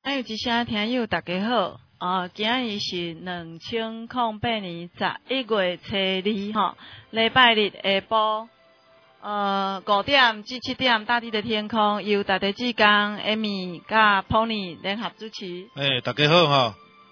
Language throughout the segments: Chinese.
有一声听友大家好，今日是2008年11月初2吼，礼拜日下晡5点至7点，大地的天空由大地志工 Amy 甲 Pony 联合主持。 大家好哈。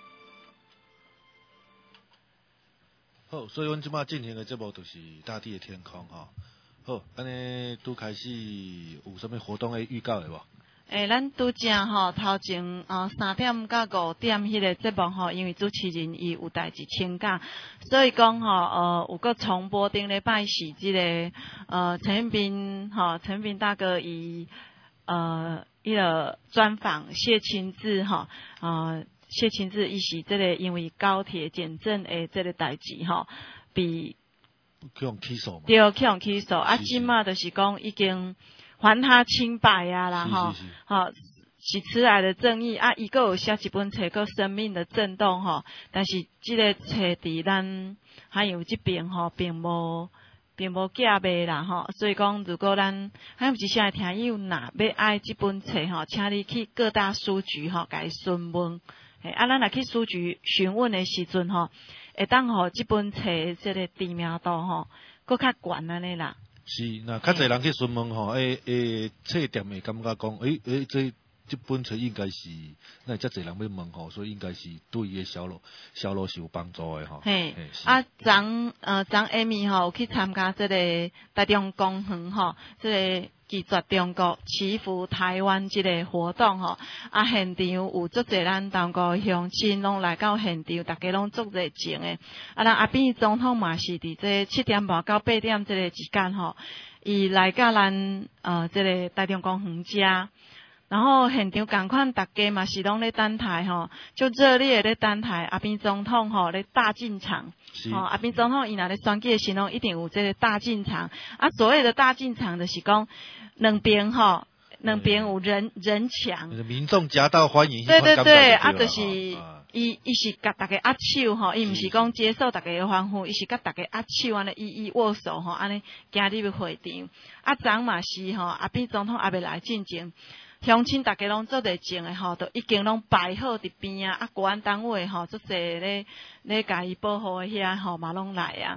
好，所以阮即摆进行的节目就是大地的天空哈。好，安尼拄开始有啥物活动的预告的无？ 咱拄正吼头前3点到5点迄个节目吼，因为主持人伊有代志请假，所以讲吼有个重播顶礼拜四即个陈斌大哥伊迄个专访谢清志吼谢清志伊是即个因为高铁检证的即个代志吼，被去用起诉嘛？ 对，去用起诉即马就是讲已经还他清白啊啦吼，是迟来的正义伊个有写一本册叫《生命的震动》吼，但是即个册伫咱还有即边吼，并无寄卖啦吼，所以讲如果咱还有一些听友若要爱即本册吼，请你去各大书局吼，甲伊询问，咱若去书局询问的时阵吼，会当互即本册即个知名度吼，搁较悬安尼啦。 是，那较侪人去询问吼，册店会感觉讲，这本册应该是，那遮侪人要问吼，所以应该是对伊的销路是有帮助的吼。 嘿，昨Amy 吼有去参加这个台中公园吼，这个拒绝中国祈福台湾这个活动吼，现场有足侪咱东高乡亲拢来到现场，大家拢足热情的。咱阿扁总统嘛是伫这7点半到8点这个之间吼，伊来到咱这个台中公园遮。然后现场同款，大家嘛是拢咧等待吼，就热烈咧等待阿扁总统吼咧大进场。阿扁总统伊若咧选举的时候，一定有这个大进场。所谓的大进场就是讲两边有人墙。 民众夹道欢迎。 对，就是伊是甲大家握手吼，伊毋是讲接受大家的欢呼，伊是甲大家握手安尼一握手吼，安尼行入会场。昨嘛是吼，阿扁总统还未来进前。乡亲大家拢做热情的吼，都已经拢摆好伫边啊！国安单位吼，做侪咧甲伊保护的遐吼，嘛拢来啊！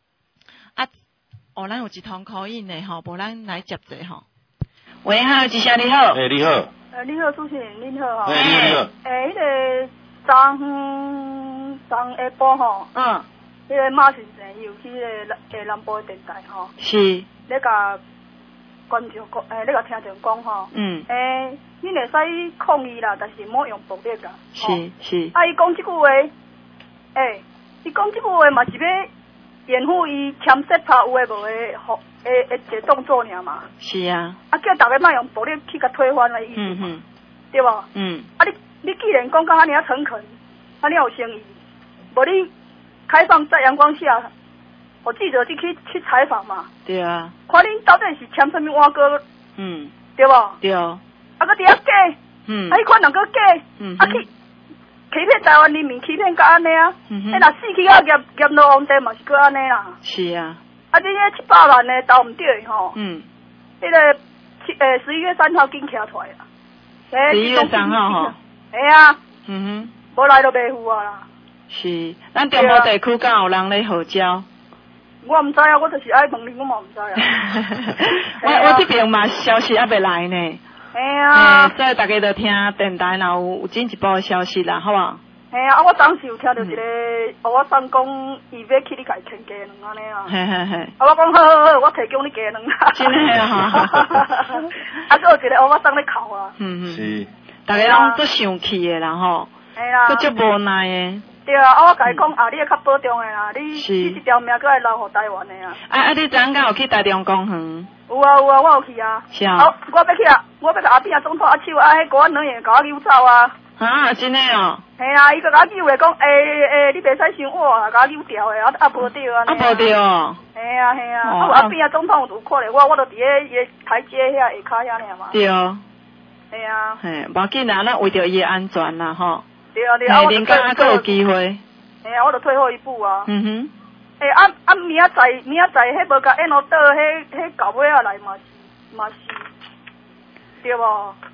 咱有一通call in的吼，无咱来接者吼。喂，好，一声你好。 你好。 你好，主持人，你好吼。 你好。 迄个昨下晡吼，迄个马先生有去个南部电台吼， 是咧甲观众讲，咧甲听众讲吼，恁会使抗议啦，但是莫用暴力啦。 是。 伊讲即句话，伊讲即句话嘛是要掩护伊签设拍有诶无诶，一个动作尔嘛。是啊。叫大家莫用暴力去甲推翻诶意思。对无？你既然讲到安尼啊诚恳，安尼有诚意，无你开放在阳光下。我记者去采访嘛， 对啊， 看恁到底是签什么碗糕，对无？ 对， 搁伫遐假，迄款人搁假，去欺骗台湾人民，欺骗甲安尼啊，若死去啊业落王地嘛是搁安尼啦。是啊，你迄700万的投毋对吼，迄个11月3号紧徛出来啦，11月3号吼，啊，无来就袂赴啊啦。 是，咱中部地区敢有人咧号召？ 我毋知啊，我就是爱问你，我嘛毋知啊。 我这边嘛消息还未来呢。所以大家就听电台，然后有进一步的消息啦，好不好？ 我当时有听到一个我送讲，伊要去你家牵鸡卵安尼啊。我讲好，我提供你鸡卵啦。 真的啊！ 还有一个我送咧哭啊。 是。 大家拢都生气的啦吼。佫足无奈的。 对啊，我甲伊讲你会较保重的啦，你这条命佫会留互台湾的啊。 你昨昏有去台中公园？ 有啊，我有去啊。是啊。我要去啊，我要甲阿扁总统手，迄国安人员甲我扭走啊。 真的哦。 伊甲我扭的讲，你袂使伤我啊，甲我扭掉的，无对啊。 无对哦。 阿扁总统有看咧我就伫迄台阶遐下骹遐尔嘛。对哦。 无要紧啦，咱为着伊的安全啦吼。 对， 人家还有机会。 我就退后一步啊。明仔载，迄无甲按倒，迄到尾啊来嘛是，对无？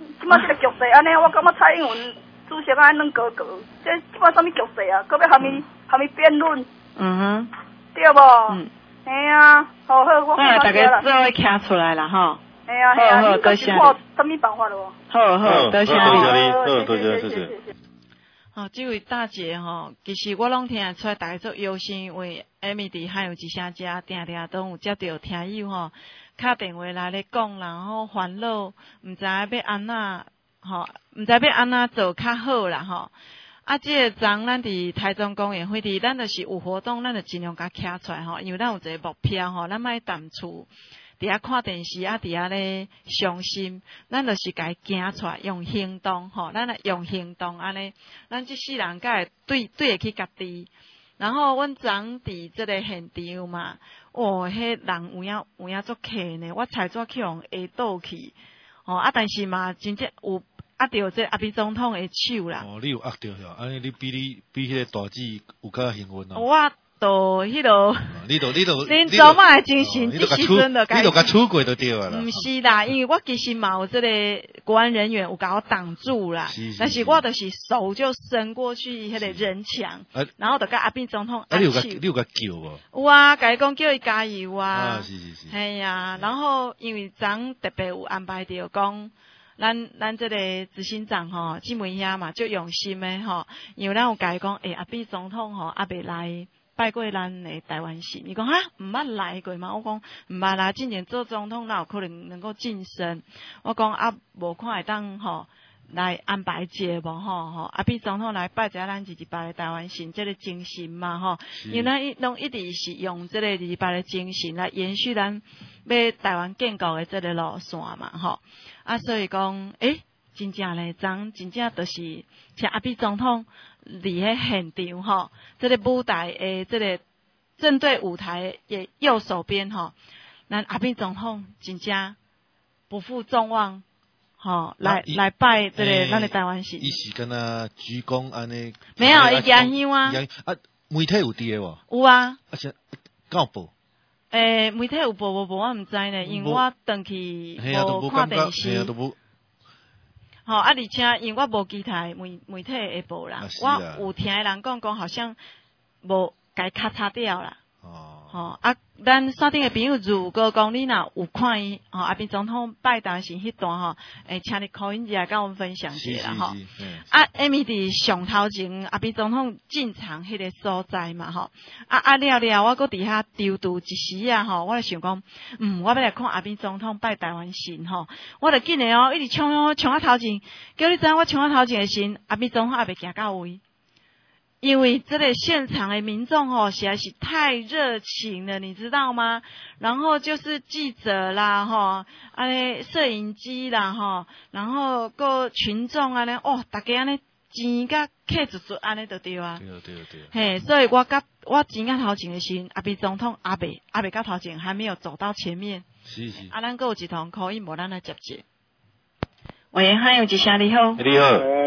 即摆这个局势安尼，我感觉蔡英文主席安软格格，这即摆什么局势啊？搁要虾米辩论？对无？嘿啊，好，我大家做伙徛出来啦吼。 嘿啊， 好，多谢。 什么办法咯？ 好，多谢你。 多谢。 哦，这位大姐吼，其实我拢听得出来，大家做忧心，因为艾米伫还有一些家定都有接到听友吼，打电话来咧讲，然后烦恼，毋知要安怎吼，毋知要安怎做较好啦吼。啊，这个昨咱伫台中公园会伫，咱就是有活动，咱就尽量甲徛出来吼，因为咱有一个目标吼，咱莫淡厝。伫遐看电视啊，伫遐咧伤心，咱就是该行出来，用行动吼，咱来用行动安尼，咱即世人才会对会去家己。然后阮昨伫即个现场嘛，迄人有影足客呢，我才怎去用下倒去，但是嘛，真正有握着这阿扁总统的手啦。 你有握着哟，安尼你比迄个大姊有较幸运哦。 我到迄落，恁做嘛的精神，这时阵就你甲出轨就对啦。 毋是啦，因为我其实嘛有这个国安人员有甲我挡住啦，但是我就是手就伸过去迄个人墙，然后就甲阿扁总统你有甲叫无？ 有啊，甲伊讲叫伊加油啊。 是。 系啊，然后因为昨特别有安排着讲。咱这个执行长吼，金门遐嘛就用心的吼，因为咱有甲伊讲，阿扁总统吼还未来拜过咱的台湾省，伊讲哈毋捌来过嘛，我讲毋捌啦，今年做总统哪有可能够晋升？我讲无看会当吼来安排节目吼，阿扁总统来拜一下咱228的台湾省这个精神嘛吼，因为咱拢一直是用这个228的精神来延续咱要台湾建国的这个路线嘛吼。所以讲，真正咧，真正就是像阿扁总统伫迄现场吼，这个舞台诶，这个正对舞台的右手边吼，咱阿扁总统真正不负众望吼，来拜这个咱的台湾省。 伊是敢若鞠躬安尼？ 没有，伊举香啊。 媒体有伫无？ 有啊。 是敢有报？ 媒体有报无？我毋知呢，因为我转去无看电视。而且因为我无期待媒体会报啦，我有听人讲好像无该咔嚓掉啦。咱山顶的朋友如果讲你若有看伊阿扁总统拜台省迄段吼，请你call in来甲我们分享一下啦吼。艾米伫上头前阿扁总统进场迄个所在嘛吼，了，我搁伫遐丢度一时啊吼，我就想讲，我要来看阿扁总统拜台湾省吼，我就紧诶一直冲啊头前，叫你知影我冲啊头前诶时，阿扁总统还未行到位。因为这个现场的民众实在是太热情了，你知道吗？然后就是记者啦摄影机啦然后个群众大家安尼钱甲客足安尼就对啊。对。所以我钱甲头前的时，阿扁总统阿北甲头前还没有走到前面。 是。 咱还有一通可以无咱来接接。喂，还有一声你好。 你好。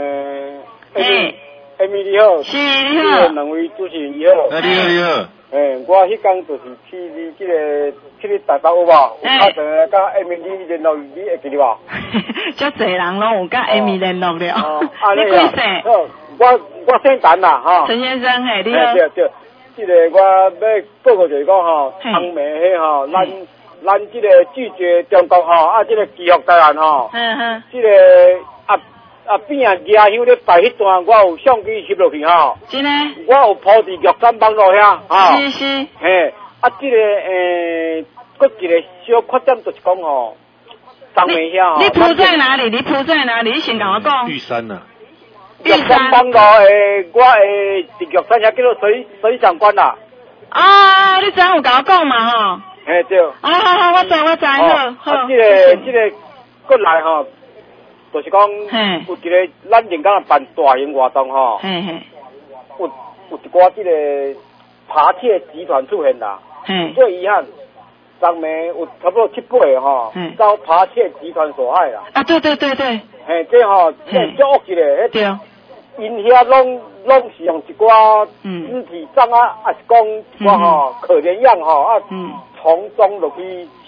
艾米你好， 是你好， 两位主持人你好， 你好， 我迄天就是去你去你台北有无？有打算甲艾米你联络，你会记得无？ 足侪人拢有甲艾米联络了。 你几岁？我姓陈啦， 陈先生，你好。 对，这个我要报告就是讲汤梅迄咱这个拒绝中国这个基福台湾这个边家乡咧摆迄段，我有相机翕落去真诶。 我有铺伫玉山网路遐是。 这个搁一个小缺点就是讲上面遐你铺在哪里？你先跟我讲。 玉山啊。 玉山网路我伫玉山遐叫做水上关啦。 你昨有跟我讲嘛对。 好，我知好。 这个过来就是讲，有一个咱人家办大型活动有一寡这个扒窃集团出现啦。最遗憾，昨暝有差不多7、8个遭扒窃集团所害啦。 对。这这足恶一个， 对。 因遐拢是用一寡肢体障碍，是讲一寡可怜样从中落去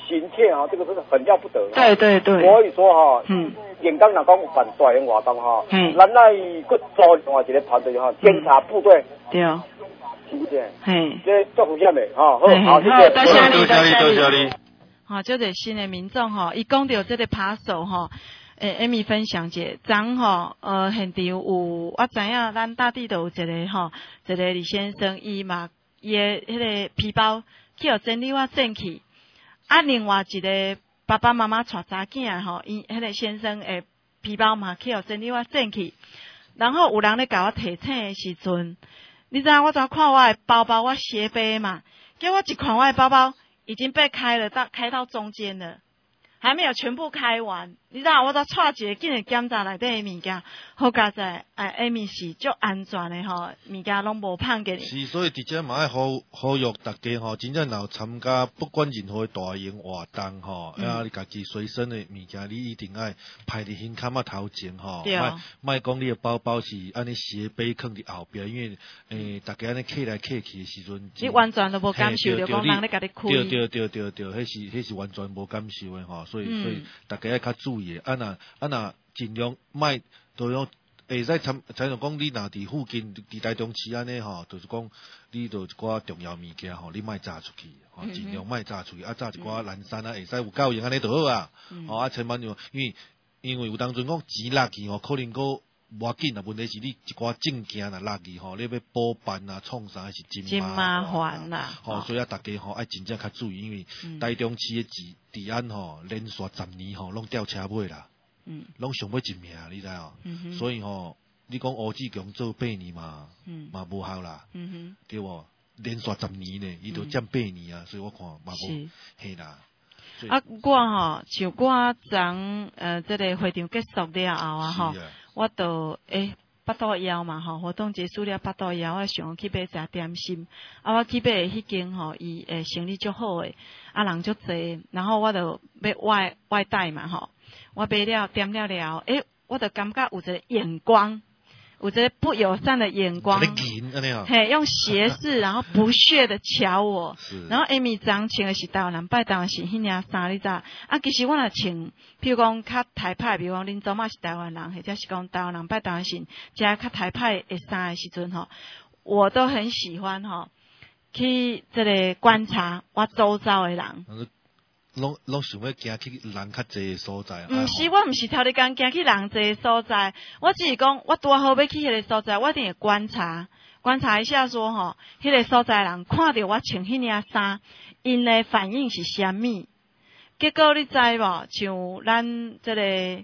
行窃哈，这个是很要不得。 对对对。 所以说哈，沿江若讲有办大型活动哈，咱来佫组另外一个团队哈，检查部队。 对。 是不是？ 嘿。 这做福建的哈，好，谢谢。 多谢你， 多谢你。 好，这个新的民众哈，伊讲到这个扒手哈。Amy 分享者，昨吼现场有我知影，咱大地都有一个吼，一个李先生，伊的迄个皮包去互整理我捡去，另外一个爸爸妈妈带查囝吼，伊迄个先生的皮包嘛去互整理我捡去，然后有人咧甲我提醒的时阵，你知影我怎看我的包包，我斜背嘛，结果一看我的包包已经被开到中间了。还没有全部开完，你知道我都带一个进来检查内底的物件，好佳在Amy 是足安全的吼，物件拢无碰见。 是，所以伫遮嘛爱呼吁大家吼，真正若参加不管任何大型活动吼，你家己随身的物件，你一定爱排伫胸坎仔头前吼，莫讲你的包包是安尼斜背放伫后边，因为大家安尼揢来揢去的时阵， 你完全都无感受着讲人咧甲你开。 对，迄是完全无感受的吼。所以大家要较注意，若尽量莫都用会使才能讲你若伫附近伫台中市安尼吼，就是讲你就一寡重要物件吼，你莫炸出去，尽量莫炸出去，炸一寡蓝山会使有够用安尼就好啊，千万要因为有当阵讲钱落去吼，可能无要紧啊，问题是你一寡证件若落去吼，你要补办啊、创啥是真麻烦啦。所以大家爱真正较注意，因为台中市的治安连续10年拢吊车尾啦，拢上尾一名，你知所以你讲吴志强做8年嘛无效啦，对无？连续10年呢，伊都占8年啊，所以我看嘛无嘿啦。 我像我昨这个会场结束了后我就腹肚枵嘛活动结束了腹肚枵，我想去买食点心，我去买迄间伊生意足好诶，人足济，然后我就要外带嘛我买了点了，我就感觉有一个眼光。有这不友善的眼光，用斜视，然后不屑的瞧我。然后 Amy 昨穿的是台湾人拜台湾是迄领衫，你知道？其实我若穿，譬如讲较台派，比如讲恁祖妈是台湾人，或者是讲台湾人拜台湾是加较台派的衫的时阵我都很喜欢去这个观察我周遭的人。 拢想要行去人较济的所在。 我毋是头一工行去人济的所在，我只是讲我拄好要去迄个所在，我一定会观察一下说迄个所在人看到我穿迄领衫，因的反应是啥物？结果你知无？像咱这个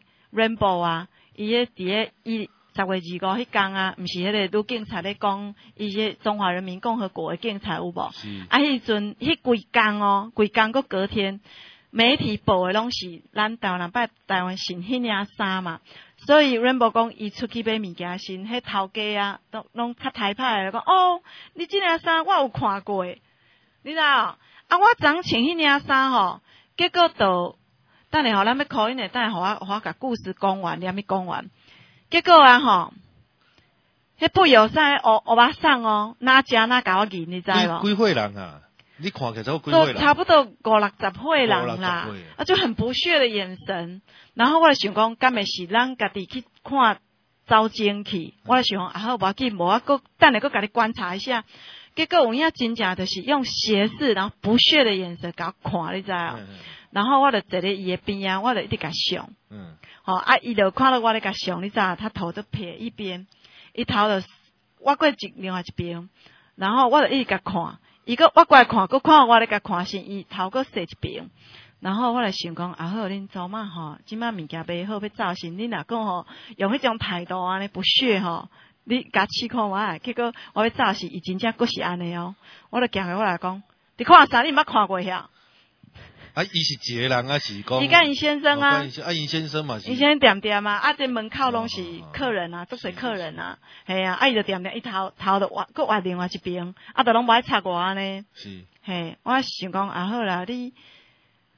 Rainbow 伊迄伫迄10月25迄天毋是迄个女警察咧讲，伊迄中华人民共和国的警察有无？迄阵迄规工搁隔天，媒体报的拢是咱台湾人拜台湾穿迄领衫嘛，所以 Rainbow 讲伊出去买物件时，迄头家拢较台派的讲你这领衫我有看过，你知道？我昨穿迄领衫结果就等下咱要考因的，等下互我甲故事讲完，连咪讲完。结果迄不友善欧巴桑哪甲我认，你知无？ 几岁人啊？你看起来几岁人？ 差不多50-60岁人啦，就很不屑的眼神。然后我就想讲，敢会是咱家己去看走精去？我就想好无要紧，无我等下甲你观察一下。结果有影真正就是用斜视，然后不屑的眼神甲我看，你知啊？然后我就坐咧伊的边我就一直甲想。伊就看到我咧甲想，你知道，他头就撇一边，伊头就我过另外一边，然后我就一直甲看，我过来看，佮看我咧甲看先，伊头佮踅一边，然后我就想讲，好，恁祖妈即摆物件买好要走先，恁若讲用迄种态度安尼不屑你甲试看我，结果我要走时，伊真正佫是安尼我就行过来讲，你看啥？你捌看过遐？ 伊是一个人是讲？ 伊甲因先生因先生嘛是。 因先生点点这门口拢是客人足侪客人系伊就点点，伊头就佫换另外一边，就拢无爱插我呢。 是。 嘿，我想讲好啦，你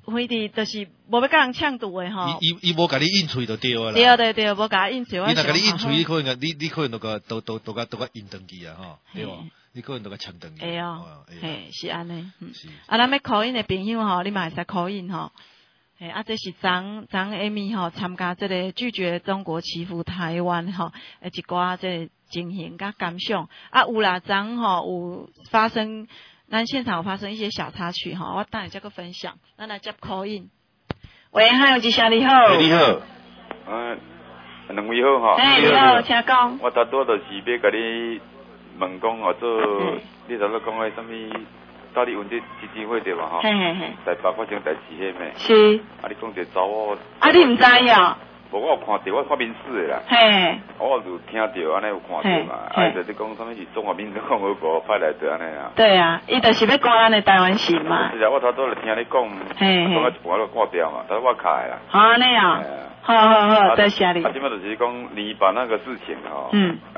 飞地就是无要甲人呛赌的吼。 伊无甲你应喙就对啦。 对，无甲应喙。 伊若甲你应喙，你可能你可能都个应登记啊吼，对无？你可能都个呛登记。 会哦，嘿，是安尼。是。啊，咱要 call in 的朋友吼，你嘛会使 call in 吼。嘿，啊，这是张 Amy 吼参加这个拒绝中国欺负台湾吼，一寡这个情形甲感想。啊，有啦，张吼有发生。咱现场有发生一些小插曲哈，我等下再个分享。咱来接 call in。喂，还有一声你好。 你好，两位好哈。 你好，请讲。 我大多就是要甲你问讲哦，做你头先讲个什么？到底问这基金会对吧？哈。在北发生代志迄咩？ 是。 啊，你讲者查某。 啊，你唔知呀？ 无，我有看到，我看民视的啦。 嘿。 我就听到安尼有看到嘛，啊，就是讲什么是中华民国共和国派来的安尼啊。 对啊，伊就是要赶咱的台湾行嘛。 是啊，我头拄就听你讲，讲到一半我挂掉嘛，但是我卡的啦。 好安尼啊。好，多谢你。 啊，即摆就是讲你把那个事情吼，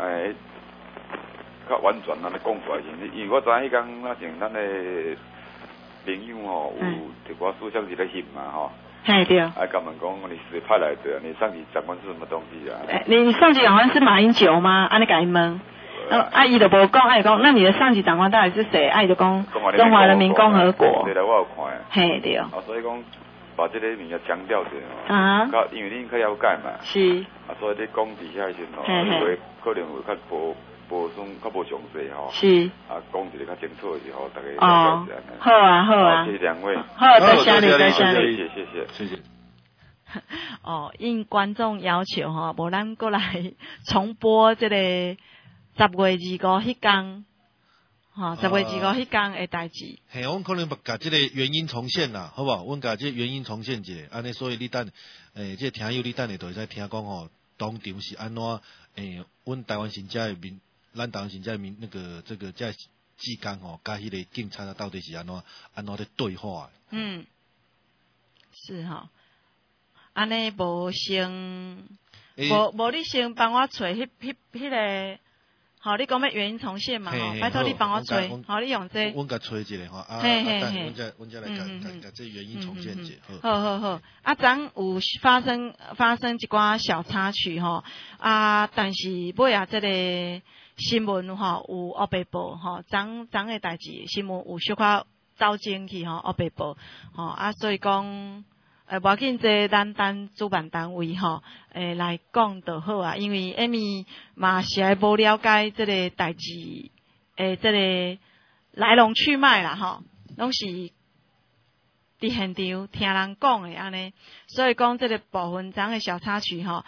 较完全安尼讲出来，因为我知影迄天那前咱的朋友吼有一寡思想是咧翕嘛吼。 嘿对。 还敢问讲你是派来的？你上级长官是什么东西啊？ 你上级长官是马英九吗？安尼甲伊问。阿姨就无讲，阿姨讲，那你的上级长官到底是谁？阿姨就讲中华人民共和国。 对啦，我有看。 嘿对。 所以讲把这个物件强调者哦。啊。 因为你较了解嘛。 是。 所以你讲底下时吼，会可能会较较无详细吼。 是。 讲一个较清楚的时候，大家了解。好啊。 谢谢两位。 好，多谢你。 谢谢。 应观众要求吼，无咱过来重播这个10月25迄天，吼10月25迄天的代志。 嘿，阮可能把这个原因重现啦，好不好？阮把这原因重现一下，安尼所以你等，这听友你等下就会使听讲吼，当场是安怎？阮台湾行者的咱台湾行者的那个这个在之间吼，甲迄个警察到底是安怎咧对话？ 是吼。安尼无先，无你先帮我找迄个，好，你讲要原因重现嘛？吼，拜托你帮我找，好，你用这。 阮甲找一个吼，阮再来甲这原因重现一下。 好。啊，昨有发生一寡小插曲吼，但是尾啊，这个新闻吼有黑白报吼，昨的代志新闻有小可走前去吼，黑白报吼所以讲。无要紧，这咱主办单位吼，来讲就好啊。因为Amy嘛是还无了解这个代志，这个来龙去脉啦吼，拢是伫现场听人讲的安尼。所以讲这个部分昨的小插曲吼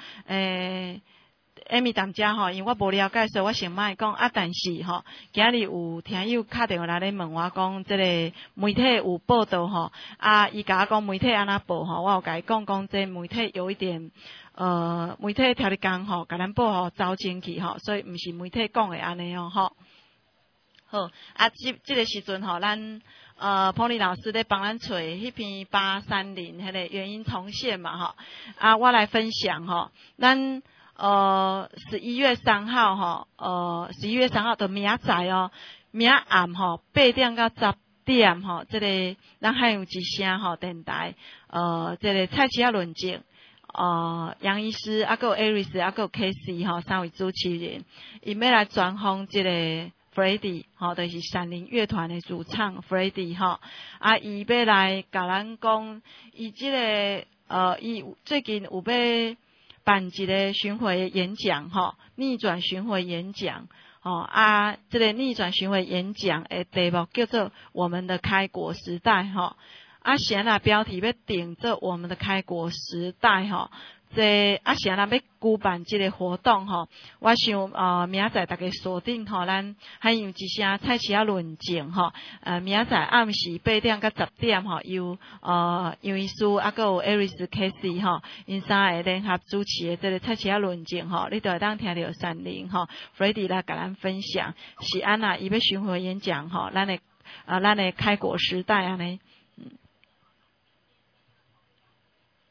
，Amy 当家吼，因为我无了解，所以我先莫讲但是吼，今日有听友打电话来咧问我讲，这个媒体有报道吼，伊甲我讲媒体安那报吼，我有甲伊讲，这媒体有一点，媒体条咧讲吼，甲咱报吼走前去吼，所以毋是媒体讲的安尼哦吼。好，这个时阵吼，咱彭丽老师咧帮咱找迄篇830迄个原因重现嘛吼，我来分享吼，咱。11月3号吼，11月3号就明仔哦，明暗吼8点到10点吼，这个咱还有一声吼电台，这个蔡奇亚论证，杨医师还有 Aris 还有 Casey 吼3位主持人，伊要来专访这个 Freddie 吼，就是闪灵乐团的主唱 Freddie 吼，伊要来甲咱讲，伊这个伊最近有要。办一个巡回演讲吼，逆转巡回演讲这个逆转巡回演讲的题目叫做我们的开国时代吼，先来标题要定做我们的开国时代吼，这先来要举办这个活动吼，我想明仔载大家锁定吼，咱还有一声蔡奇亚论证吼，明仔载暗时8点到10点吼，由杨医师还有 Aris Casey 吼，因3个联合主持的这个蔡奇亚论证吼，你就会当听到闪灵吼 ，Freddie 来甲咱分享是安那伊要巡回演讲吼，咱的开国时代安尼。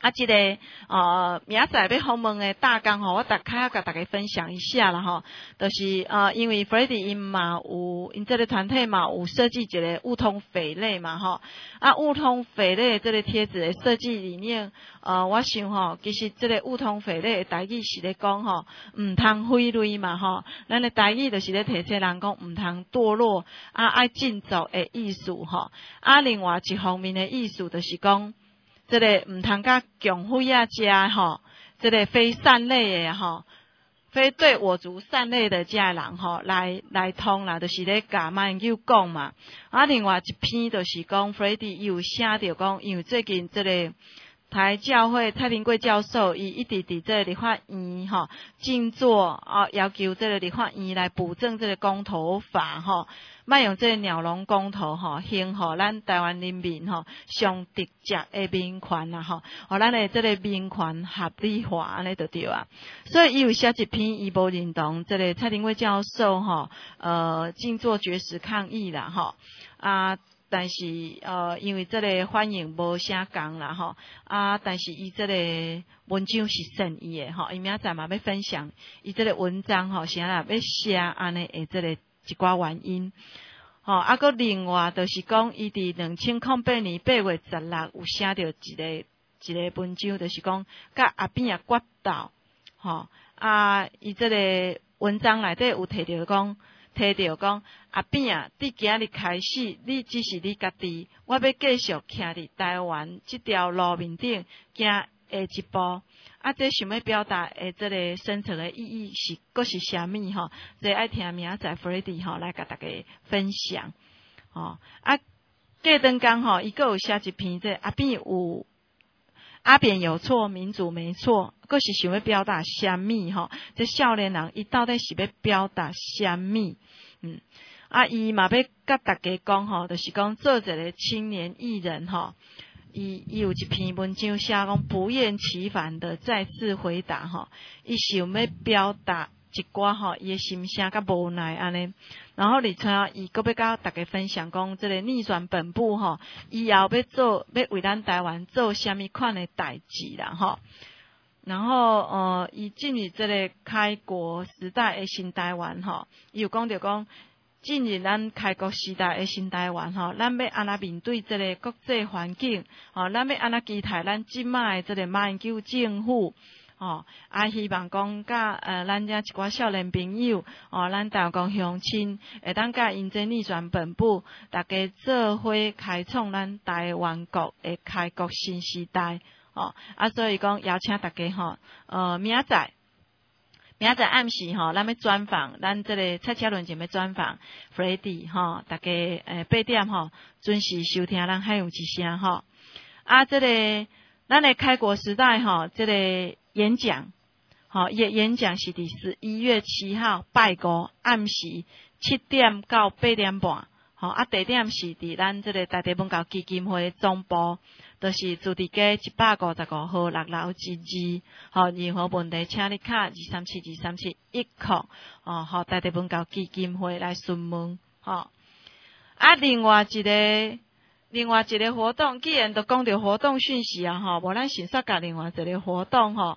这个明仔要访问的大纲吼，我大概甲大家分享一下啦吼，就是因为 Freddy 因这个团体嘛有设计一个物通匪类嘛吼，物通匪类这个贴纸的设计理念，我想吼，其实这个物通匪类的台语是咧讲吼，唔通毁类嘛吼，咱的台语就是咧提醒人讲唔通堕落，爱进走的意思吼，另外一方面的意思就是讲。这个唔通甲强匪啊食吼，这个非善类的吼，非对我族善类的这人吼，来通啦，就是咧甲马英九讲嘛。另外一篇就是讲 ，Freddy 有写着讲，因为最近这个台教会蔡廷贵教授，伊一直伫这个立法院吼静坐要求这个立法院来补正这个公投法吼。莫用这个鸟笼公投吼，兴互咱台湾人民吼上直接的民权啦吼，互咱的这个民权合理化安尼就对啊。所以伊有写一篇，伊无认同这个蔡廷贵教授吼，静坐绝食抗议啦吼但是因为这个反应无啥共啦吼但是伊这个文章是善意的吼，伊明仔嘛要分享伊这个文章吼，啥啦要写安尼的这个。一寡原因，个另外就是讲，伊伫2008年8月16有写着一个文章，就是讲甲阿扁也决斗，伊这个文章内底有提着讲阿扁伫今日开始，你只是你家己，我要继续徛伫台湾这条路面顶行下一步。这想要表达的这个深层的意义是，佫是啥物吼？这爱听明仔 Freddy 吼来甲大家分享过两天吼，伊佫有写一篇这阿扁有错，民主没错，佫是想要表达啥物吼？这少年人伊到底是要表达啥物？伊嘛要甲大家讲吼，就是讲做一个青年艺人吼。伊有一篇文章写讲不厌其烦的再次回答吼，伊想要表达一寡吼伊的心声甲无奈安尼，然后而且伊佫要甲大家分享讲这个逆转本部吼，以后要为咱台湾做虾米款的代志啦吼，然后伊进入这个开国时代的新台湾吼，伊有讲着讲。进入咱开国时代的新台湾吼，咱要安那面对这个国际环境咱要安那期待咱即卖这个马英九政府希望讲甲咱遮一寡少年朋友咱台湾乡亲会当甲因这逆转本部，大家做伙开创咱台湾国的开国新时代所以讲邀请大家明仔暗时咱要专访，咱这个蔡车轮就要专访 Freddy 大家8点准时收听咱海洋之声这个咱的开国时代这个演讲伊的演讲是伫11月7号拜五暗时7点到8点半地点是伫咱这个台地文教基金会总部，就是住伫街155號6樓之2任何問題請你卡2372371互台地文教基金會來詢問另外一個活動，既然都講到活動訊息無咱先說甲另外一個活動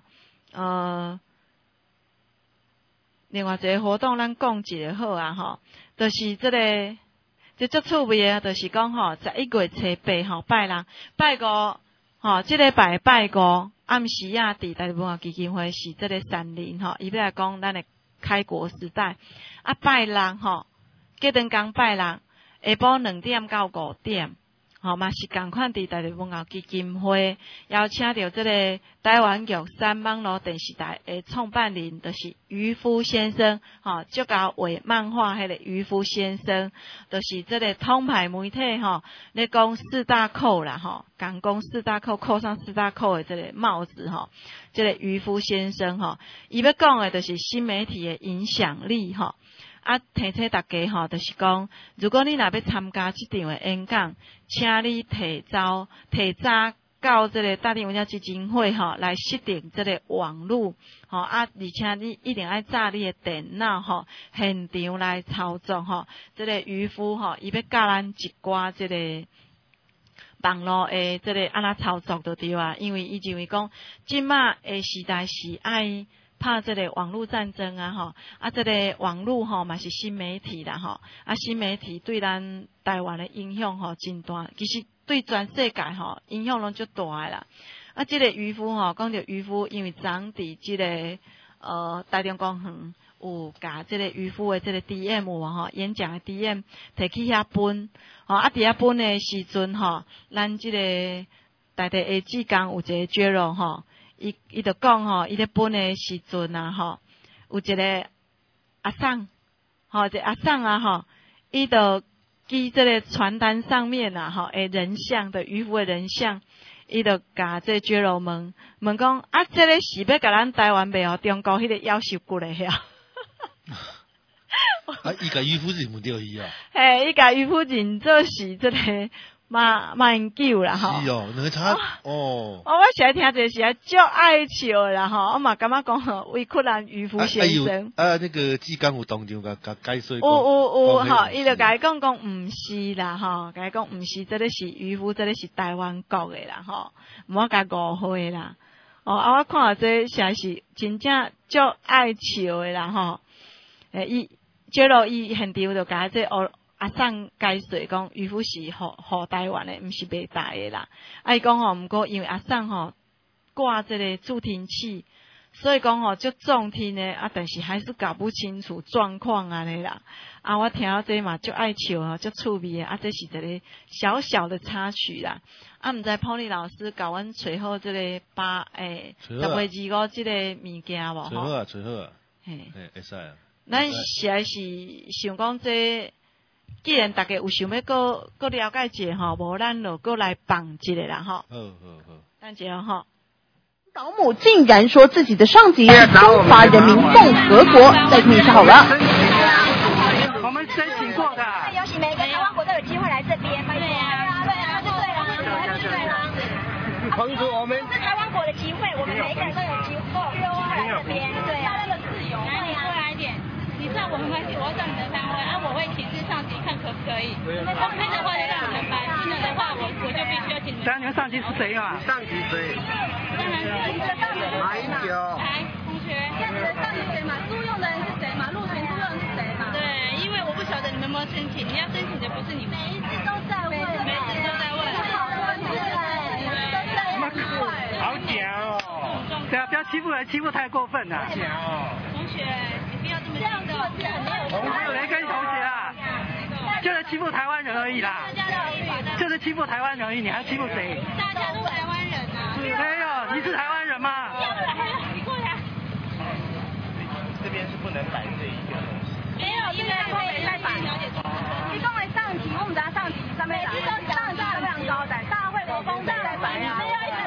另外一個活動咱講一個好就是這個。這足趣味的，就是講11月7拜六、拜五這禮拜拜五暗時佇台灣文化基金會是這個3年伊要來講咱的開國時代拜六隔兩天拜六下晡2點到5點嘛是同款佇台灣文化基金會邀請到這個台灣玉山網絡電視台的創辦人，就是漁夫先生足夠畫漫畫迄個漁夫先生，就是這個統派媒體咧講4大扣啦講4大扣，扣上4大扣的這個帽子這個漁夫先生伊要講的就是新媒體的影響力提醒大家就是講，如果你若要參加這場的演講，請你提早到這個大地文教基金會來設定這個網絡而且你一定要載你的電腦現場來操作這個漁夫伊要教咱一寡這個网络诶，这个安那操作就对啊，因为伊认为讲，即马诶时代是爱怕这个网络战争啊吼，啊这个网络吼嘛是新媒体啦吼，啊新媒体对咱台湾的影响吼真大，其实对全世界吼影响拢足大诶啦。啊，这个渔夫吼，讲到渔夫，因为昨伫这个台中公园有甲这个渔夫的这个 DM 吼，演讲的 DM 摕去遐分，吼啊伫遐分的时阵吼，咱这个大地的志工有一个 Jero 吼，伊就讲吼，伊咧分的时阵啊吼，有一个阿桑，吼，一个阿桑啊吼，伊就记这个传单上面啊吼，诶人像的渔夫的人像。伊就甲这绝路问讲啊，这个是要甲咱台湾卖互中国迄个夭寿骨嘞遐？ 啊，伊甲渔夫是问着伊啊？ 嘿，伊甲渔夫认做是这个马英九啦吼。 是哦，两个差哦。 我现在听者是足爱笑啦吼，我嘛感觉讲吼，维克兰渔夫先生。 那个志刚有当场甲解说。 有吼，伊就甲伊讲毋是啦吼，甲伊讲毋是，这个是渔夫，这个是台湾国的啦吼，毋好甲误会啦。哦，我看到这实在是真正足爱笑的啦吼。伊接落伊现场就甲这阿桑解说讲，渔夫是互台湾的，毋是卖台的啦。伊讲吼，毋过因为阿桑吼挂这个助听器，所以讲吼就中听呢啊，但是还是搞不清楚状况安尼啦。啊，我听到这嘛就爱笑啊，就趣味啊，这是一个小小的插曲啦。啊，毋知Polly老师甲阮找好这个10月25这个物件无？ 找好啊，找好啊。 嘿， 会使啊。 咱实在是想讲这。既然大家有想要搁了解一下吼，无咱就搁来放一个啦吼。 好。 等一下吼。 岛母竟然说自己的上级是中华人民共和国，再听一下好了。 我们申请过的。 邀请每个台湾国都有机会来这边。对啊，就对了。 同时我们是台湾国的机会，我们每个人都有机会来这边。对啊，那个自由。 哪里过来一点？你上我们关系，我上你的单位，我会请示上级看可不可以。OK的话就让你们办，不能的话我就必须要请你们。 你们上级是谁啊？上级谁？ 当然是马英九。 来，同学。 上级谁嘛？租用的人是谁嘛？陆巡租用是谁嘛？ 对，因为我不晓得你们有没有申请，你要申请的不是你们。 每一次都在问。 好假哦！对啊，不要欺负人，欺负太过分了。 假哦。同学，你不要这么激动。 同学，谁跟同学啊？就是欺负台湾人而已啦。就是欺负台湾人而已，你还欺负谁？ 大家都台湾人啊。 没有，你是台湾人吗？ 你过来。 这边是不能摆这一个东西。 没有，因为他们在摆。 你讲的上级，我们知道上级上面上级非常高的，大会国公在摆啊。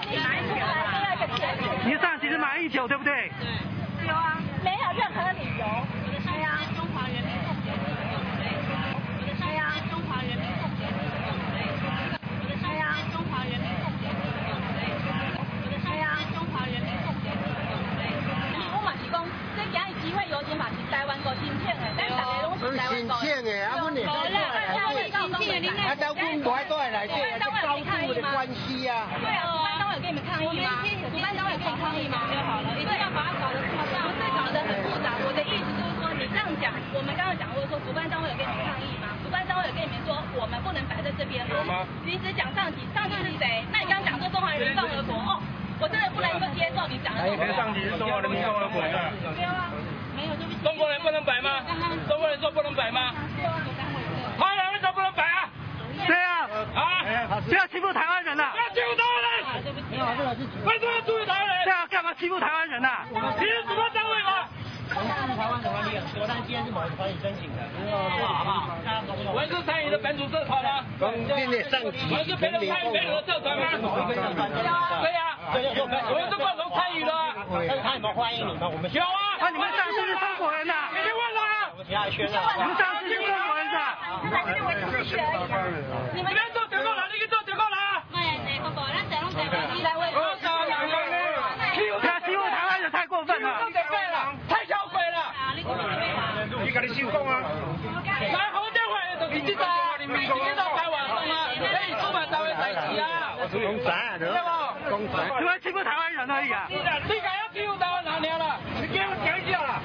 你的上级是马英九，对不对？ 对。有啊，没有任何理由。 对啊，中华人民共和国我的上级是中华人民共和国我的上级是中华人民共和国我的上级是中华人民共和国我嘛是讲，这今日机会有钱嘛是台湾国申请的，咱大家拢是台湾国。 申请的，啊，阮会来啊，但阮不爱过来这，是高度的关系啊。 对啊，主办单位有跟你们抗议吗？主办单位有跟你抗议吗？就好了，一定要把它搞得这么大，不是搞得很复杂。我的意思就是说，你这样讲，我们刚刚讲过说，主办单位有跟你们抗议吗？主办单位有跟你们说，我们不能摆在这边吗？你只讲上级，上级是谁？那你刚刚讲说中华人民共和国，哦，我真的不能够接受你讲的。 上级是中华人民共和国的。 没有啊，没有，对不起。 中国人不能摆吗？中国人说不能摆吗？台湾人为什么不能摆啊？ 对啊，不要欺负台湾人呐！ 不要欺负台湾人！为什么要注意台湾人？ 对啊，干嘛欺负台湾人呐？ 你是主办单位吗？ 我们是台湾的团体很多，但今天是某一个团体申请的，好不好？大家公平。 我是参与的本土社团吗？ 今天上级我是陪同参与本土的社团吗？对呀，我们是共同参与的。 但是他有没有欢迎你们？我们有啊。 你们上次是中国人呐？ 你问了啊？ 我们其他的宣传。 你们上次是中国人是吧？ 他来这边维持秩序而已啊。 你们要做点够了，你去做点够了啊！ 你来维持。 不要欺负台湾人，太过分了。 太小鬼了！ 你跟你姓讲啊？ 来，侯建辉就去这个。 民直接到台湾送啊，可以主办单位代志啊。我是公仔，对不？公仔，你们欺负台湾人而已啊！你敢要欺负台湾人了？你给我讲一下啦！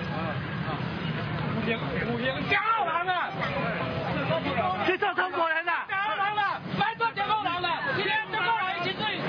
讲好人啊！去做中国人的，讲好人了，来做中国人的，今天中国人一起去。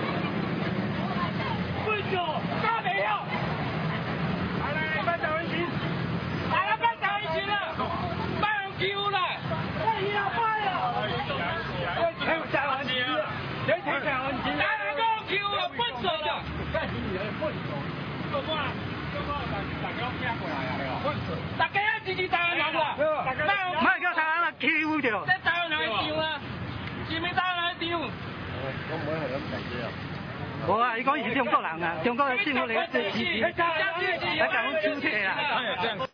跪酒，干没有？来，班长一起，来了，班长一起了，班长丢了，哎呀妈呀！还有加完机，有请加完机，来个丢了，笨死了，干什么人笨死？怎么啊？大家听过来啊？大家要支持台湾人啦！唔係叫台灣人欺負着，即係台灣人去丟啦，是咪台灣人去丟？我唔會係咁睇啫。我啊，你講是中國人啊，中國人政府嚟支持，你講出去啦。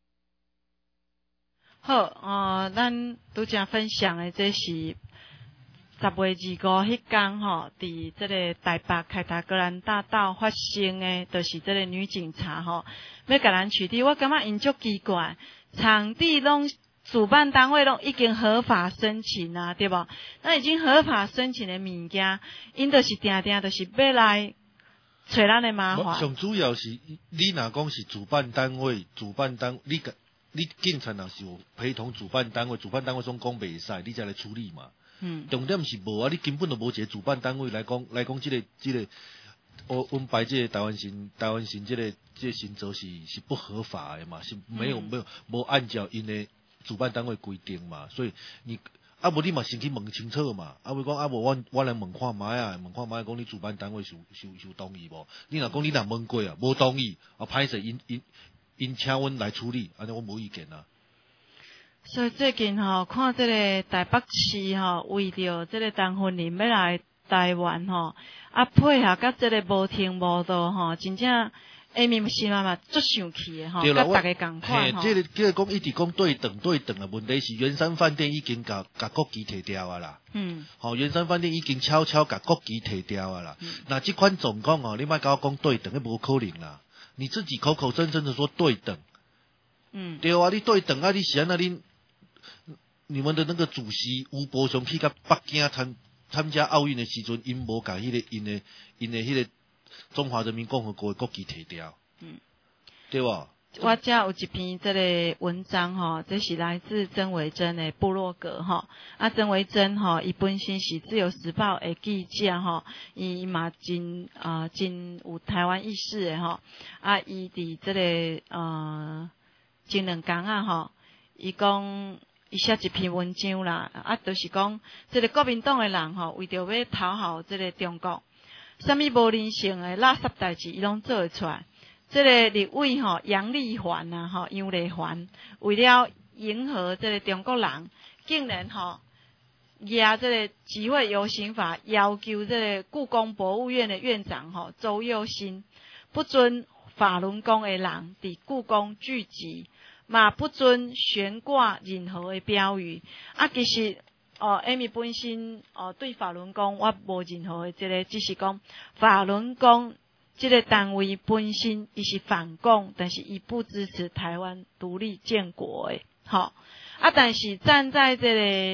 好，咱拄則分享的這是10月25迄天吼，佇這個台北凱達格蘭大道發生的，就是這個女警察吼，要甲咱取締。我感覺因足奇怪，場地攏主辦單位攏已經合法申請啊，對無？那已經合法申請的物件，因就是定就是要來找咱的麻煩。 上主要是你若講是主辦單位，你警察若是有陪同主辦單位，主辦單位總講袂使，你才來處理嘛。重點是無啊，你根本就無一個主辦單位來講，這個，阮擺這個台灣省這個刑責是不合法的嘛，是沒有按照因的主辦單位規定嘛，所以你無你嘛先去問清楚嘛，無講無我來問看覓啊，講你主辦單位受同意無？你若講你若問過啊，無同意啊，歹勢因請阮來處理，安尼我無意見啊。 所以最近吼，看這個台北市吼，為着這個陳芬霖要來台灣吼，配合甲這個無聽無道吼，真正下面是嘛足生氣的吼，甲大家共款吼。 這個講一直講對等啊，問題是圓山飯店已經甲國旗摕掉啊啦。圓山飯店已經悄悄甲國旗摕掉啊啦。那這款狀況吼，你莫甲我講對等，迄無可能啦。你自己口口聲聲的說對等。對啊，你對等啊，你是安那你們的那個主席吳伯雄去到北京參加奧運的時陣，因無甲因的迄個中華人民共和國的國旗摕掉，對吧？ 我這有一篇這個文章吼，這是來自曾維珍的部落格吼。曾維珍吼，伊本身是自由時報的記者吼，伊嘛真有台灣意識的吼。伊佇這個前兩天啊吼，伊講。伊寫一篇文章啦，就是講，這個國民黨的人吼，為着要討好這個中國，啥物無人性的垃圾代志，伊攏做會出來。這個立委吼，楊麗環啊，吼楊麗環，為了迎合這個中國人，竟然吼，壓這個集會遊行法，要求這個故宮博物院的院長吼周佑新，不准法輪功的人佇故宮聚集。嘛不准懸掛任何的標語。其實Amy 本身對法輪功我無任何的這個，只是講法輪功這個單位本身伊是反共，但是伊不支持台灣獨立建國的。好但是站在這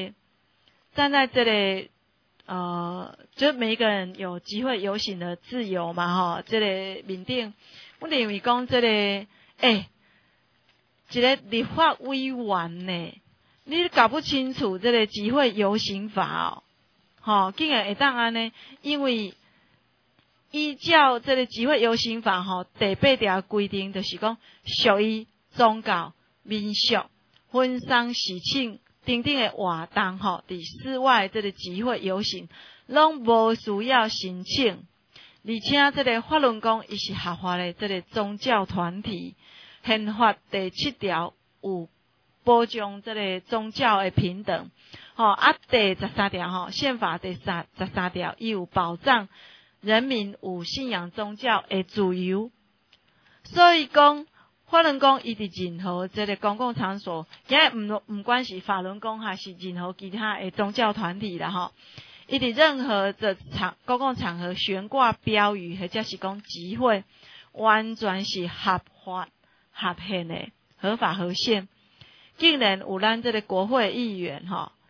個就每一個人有機會遊行的自由嘛，這個面頂，我認為講這個一個立法委員呢，你搞不清楚這個集會遊行法竟然會當安呢？因為依照這個集會遊行法第8條規定，就是講屬於宗教、民俗、婚喪喜慶等等的活動佇室外這個集會遊行，攏無需要申請，而且這個法輪功伊是合法的這個宗教團體。憲法第7條有保障這個宗教的平等，第13條憲法第13條伊有保障人民有信仰宗教的自由。所以講法輪功伊佇任何這個公共場所，今日唔管是法輪功還是任何其他的宗教團體啦，伊佇任何的公共場合懸掛標語，或者是講集會，完全是合法。合憲的合法合憲，竟然有咱這個國會議員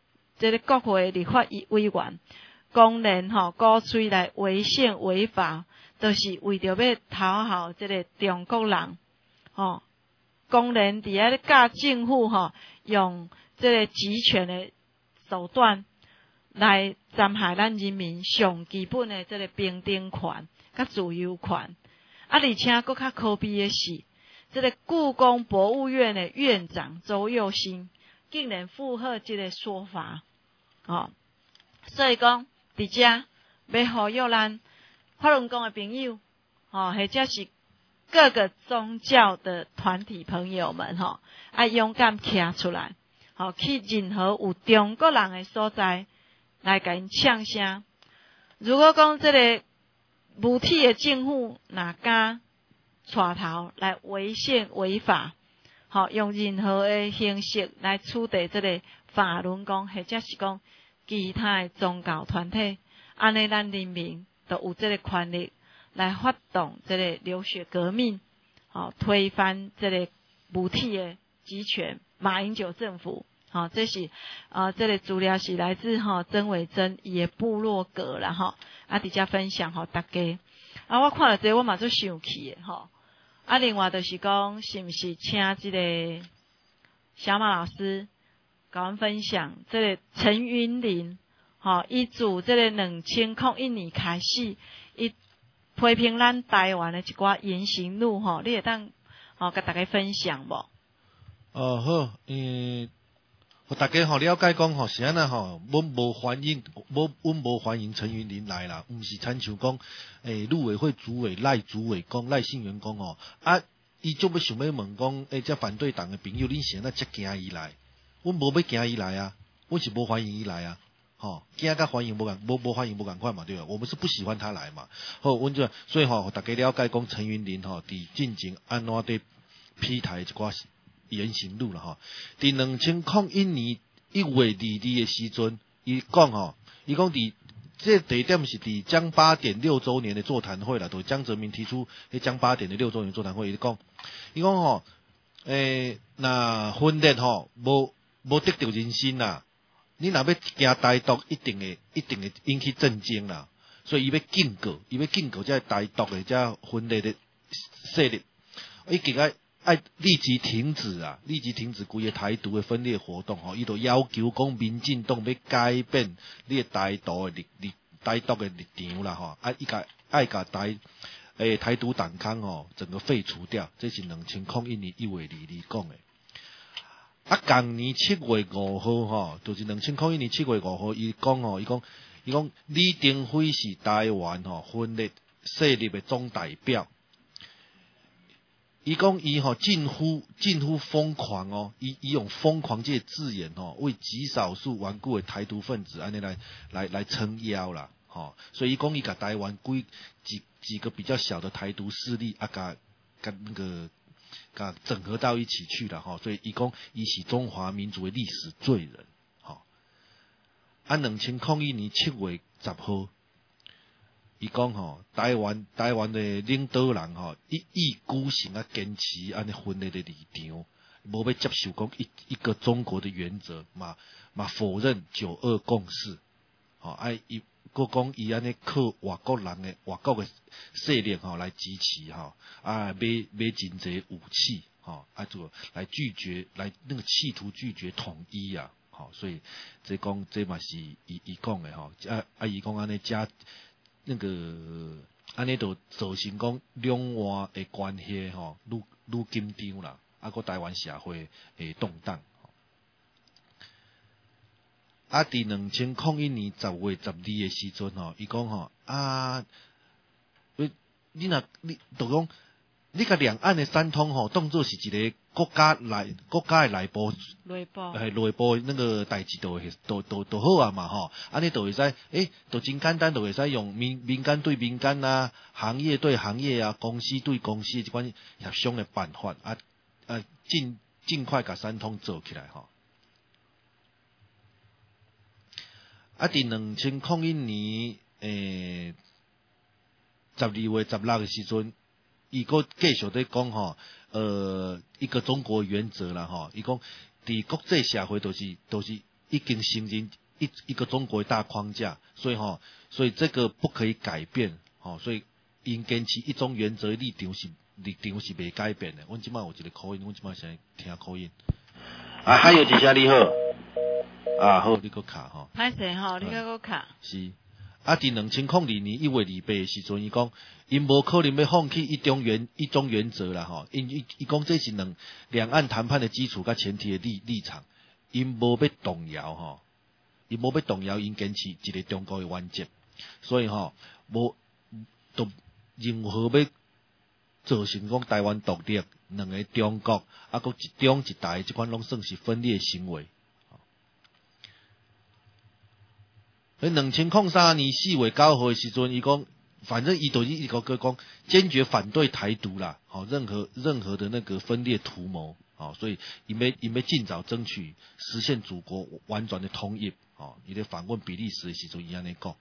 这个国会立法委员公然鼓吹来违宪违法，就是为着要讨好这个中国人，公然伫遐咧教政府用这个集权的手段来侵害咱人民上基本的这个平等权甲自由权，而且更较可悲的是，这个故宫博物院的院长周佑新竟然附和这个说法，所以讲伫遮要呼吁咱法轮功的朋友，或者是各个宗教的团体朋友们，要勇敢站出来，去任何有中国人的所在来甲因呛声。如果讲这个无体的政府哪敢带头来违宪违法，用任何的形式来处理这个法轮功，或者是讲其他的宗教团体，安尼咱人民就有这个权利来发动这个流血革命，推翻这个无体的集权马英九政府。这是这个资料是来自曾伟珍伊的部落格啦，伫遮分享大家。我看了这我嘛做生气的另外就是讲，是不是请这个小马老师甲阮分享这个陈云林，伊自这个2001年开始，伊批评咱台湾的一寡言行路，你会当甲大家分享无？ 好，互大家了解讲是安那阮无欢迎，阮无欢迎陈云林来啦，毋是亲像讲陆委会主委赖主委讲赖信元讲伊就要想要问讲这反对党的朋友，恁是安那遮惊伊来？阮无要惊伊来啊，阮是无欢迎伊来啊。惊甲欢迎无欢迎无共款嘛，对吧？我们是不喜欢他来嘛。阮就所以大家了解讲陈云林伫进前安怎对批台一寡言行路啦伫2001年1月2日的时阵，伊讲伊讲这第一点是伫江8点6周年的座谈会啦，就是江泽民提出江8点的6周年座谈会，伊讲那分裂无得到人心啦。你若要行台独，一定会引起震惊啦。所以伊要警告这台独的这分裂的势力，伊定爱立即停止规个台独的分裂活动伊就要求讲民进党要改变你的台独的立场啦伊甲台独党纲整个废除掉，这是2001年1月2日讲的。同年7月5號就是2001年7月5號，伊講李登輝是台灣分裂勢力的總代表。伊講伊近乎瘋狂伊用瘋狂這個字眼為極少數頑固的台獨分子安尼來撐腰啦所以伊講伊甲台灣幾個比較小的台獨勢力甲那個整合到一起去了所以伊講伊是中華民族的歷史罪人2001年7月10號，伊講台灣的領導人一意孤行堅持安尼分裂的立場，無要接受講一個中國的原則嘛否認9·2共識伊佫講伊安尼靠外國的勢力來支持買真濟武器就來拒絕來那個企圖拒絕統一所以這講這嘛是伊講的伊講安尼加那個安尼就造成講兩岸的關係愈緊張啦，個台灣社會會動盪。伫2001年10月12日的時陣伊講你就講你甲兩岸的三通當作是一個國家的內部那個代誌就好啊嘛安尼就會使就真簡單就會使用民間對民間啊，行業對行業啊，公司對公司這款協商的辦法盡快甲三通做起來伫2001年12月16日時陣，伊個繼續在講一個中國原則啦伊講佇國際社會都是已經承認一个中国的大框架，所以这个不可以改变，所以因坚持一种原则立场是袂改变的。阮即摆有一个口音，阮即摆先听口音。 啊，还有一下你好，啊好， 你搁卡吼。 歹势吼，你搁卡。 是。啊，伫2002年1月2日的时阵，伊讲因无可能要放弃一种原则啦吼，伊讲这是两岸谈判的基础甲前提的立场，因无要动摇吼，因无要动摇因坚持一个中国的原则，所以无都任何要造成讲台湾独立、两个中国啊，搁一中一台这款拢算是分裂行为。2003年4月9号的时阵，伊讲，反正伊就是一个讲坚决反对台独啦，任何的那个分裂图谋，所以伊要尽早争取实现祖国完全的统一，伊咧访问比利时的时阵，伊安尼讲。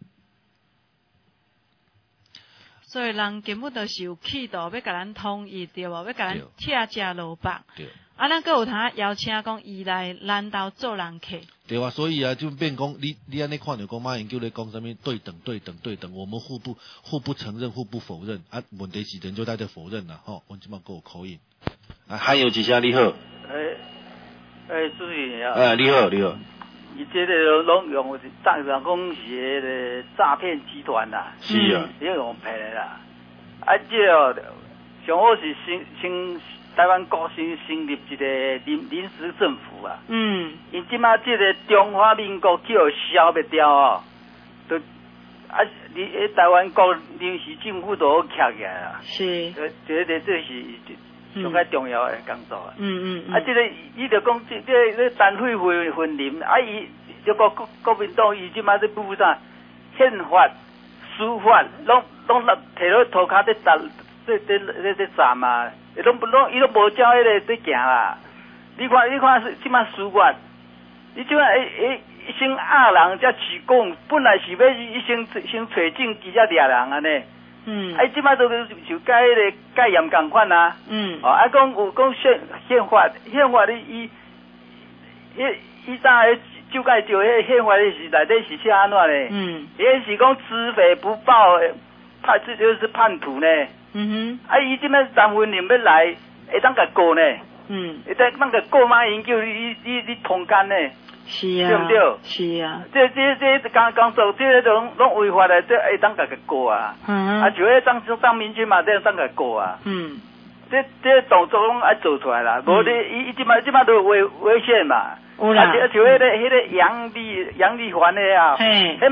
所以人根本就是有企图要甲咱统一，对无？要甲咱拆家落绑。啊，咱阁有通邀请讲伊来咱兜做人客。 对啊，所以啊，就变讲你安尼看着讲马英九咧讲啥物对等，我们互不承认，互不否认啊。问题是人就在这否认啦，吼，阮即摆阁有口音。 啊，还有一下你好。 主持人啊。 你好。 伊这个拢用讲是个诈骗集团啦。 是啊。 用骗的啦。啊，这上好是先。台湾国新成立一个临时政府啊，因即马这个中华民国叫消灭掉哦，都你台湾国临时政府都徛起来啦， 是， 这是上较重要的工作啊。这个伊就讲这单位分林，伊这个国民党伊即马在部啥宪法、司法，拢摕落涂骹在站嘛。伊拢无照迄个在行啦。你看，即摆司法，你即摆一先压人才起供，本来是要先找证据才抓人安尼。即摆都就改严共款啊。讲有讲宪法伊早就该就迄宪法是内底是写安怎咧？伊是讲知匪不报，这就是叛徒呢。伊即摆张文林要来，会当甲告呢？会当甲告马英九，你通奸呢？ 是啊， 对不对？ 是啊。 这工作，这拢违法的，这会当甲告啊。就迄张明君嘛，这当甲告啊。这动作拢爱做出来啦，无你伊即摆都危险嘛。 有啦。 就迄个杨丽环的啊，迄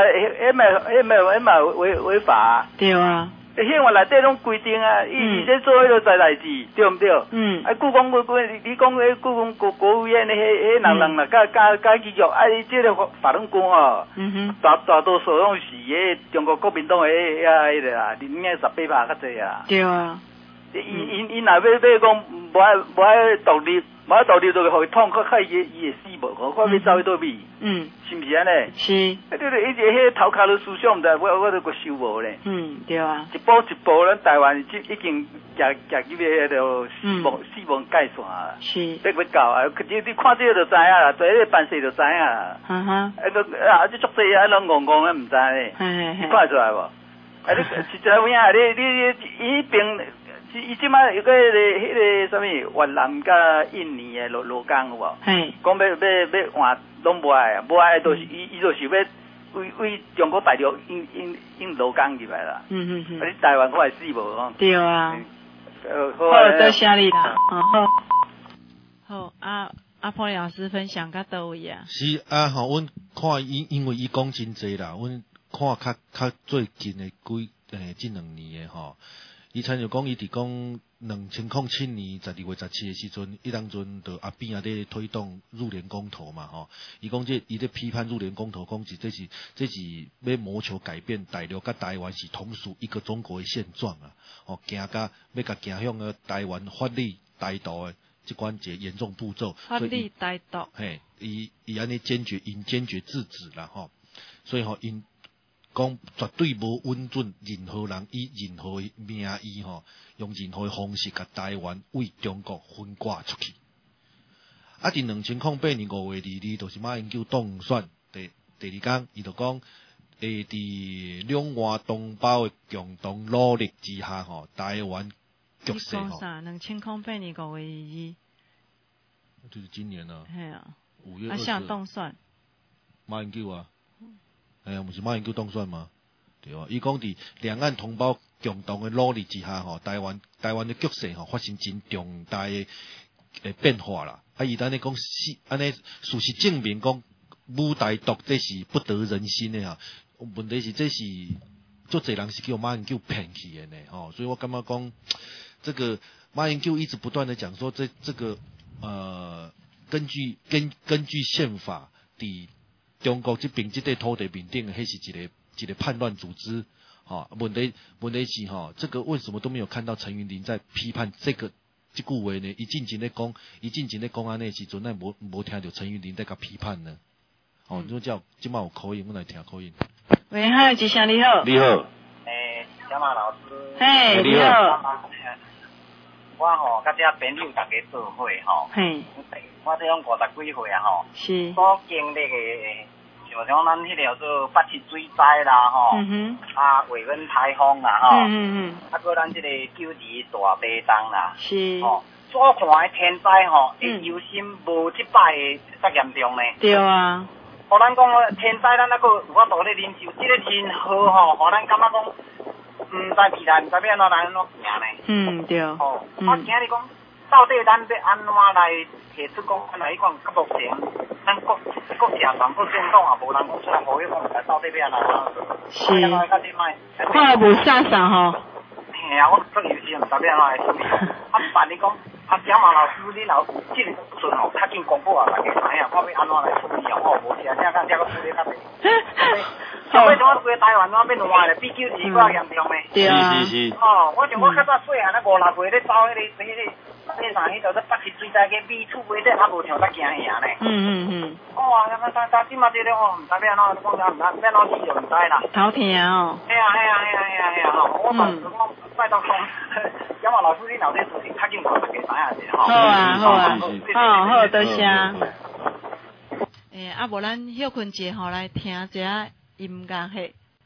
嘛违法。 对啊。 宪法内底拢规定啊，伊在做迄个代志，对不对？故宫你讲迄故宫国务院迄人啦，甲纪录，这个法律官哦，大多数拢是迄中国国民党迄个啦，里面18%较济啊。 对啊。 因若要讲无爱独立，就互伊痛，较伊会死无？看要走去倒位，是毋是安尼？ 是。 迄头壳的思想，我都个收无咧。 对啊。 一步一步，咱台湾已经行入迄个死亡界线啊。 是。 要到啊！你看这个就知影啦，做迄个办事就知影啦。这足济啊，拢戆戆啊，毋知咧。你看出来无？你实在有影，你伊边。伊即摆有个迄个啥物越南甲印尼的罗工有无？讲要换拢无爱，就是伊就是要为中国大陆引罗工入来啦。你台湾会死无？ 对啊。 好， 多谢你啦。好阿波老师分享到倒位啊？ 是啊，阮看因为伊讲真济啦，阮看较最近的这2年的伊参就讲，伊伫讲2007年12月17的时阵，伊当阵就阿扁咧推动入联公投嘛，伊讲伊咧批判入联公投，讲这是要谋求改变大陆甲台湾是同属一个中国的现状啊，行向个台湾法律台独的这款一个严重步骤。 法律台独。 伊安尼坚决制止啦，所以因。讲绝对无允准任何人以任何名义用任何方式甲台湾为中国分割出去。 啊，伫2008年5月2日，就是马英九当选第二天，伊就讲，伫两岸同胞的共同努力之下，台湾局势 2008年5月2日， 就是今年啊。 系啊。 5月20日。 谁当选？ 马英九啊。不是马英九当选吗？对啊，伊讲伫两岸同胞共同的努力之下，台湾的局势发生真重大的变化啦。啊，伊安尼讲安尼事实证明讲武台独这是不得人心的哈。问题是这是足侪人是叫马英九骗去的呢，所以我感觉讲这个马英九一直不断的讲说这个根据宪法伫中国这边这块土地面顶，迄是一个叛乱组织，问题是这个为什么都没有看到陈云林在批判这句话呢？伊进前咧讲安尼时阵，咱无听到陈云林在甲批判呢？你叫今晚有口音，我来听口音。 喂，嗨，吉祥你好。 你好。 小马老师。 嘿，你好。 我甲这朋友大家做伙嘿。 我这种50几岁啊是。 所经历的，就像咱迄个做北七水灾啦维恩台风啦啊搁咱这个9级大地震啦， 是。 所看的天灾会忧心无这摆的遮严重呢。 对啊。 互咱讲天灾，咱还佫有法度咧忍受，这个真好互咱感觉讲，知未来，知要安怎来安怎行呢？ 对。 我今日讲，到底咱要安怎来提出讲，来讲，到目前，咱国社团、国政党也无人讲出来，互伊讲，到底要安怎做？ 是。看无啥嘿啊，我做游戏毋知要安怎来处理。办你讲。小马老师，你若有这个阵较紧公布啊，大家知影，我要安怎来处理无是啊，这个处理较袂。为什么规台湾怎变乱咧？比9级搁严重咧？ 对啊。 是。 我像我较早细汉5、6岁咧走迄个北七水灾个美厝买得，还无像遮惊吓咧。但即马这个毋知要安怎讲，要安怎死就毋知啦。 头疼哦。 嘿啊，我讲拜托讲，小马老师，你若这事情较紧，大家知影者好啊，多谢。无咱休困者来听一下音乐嘿。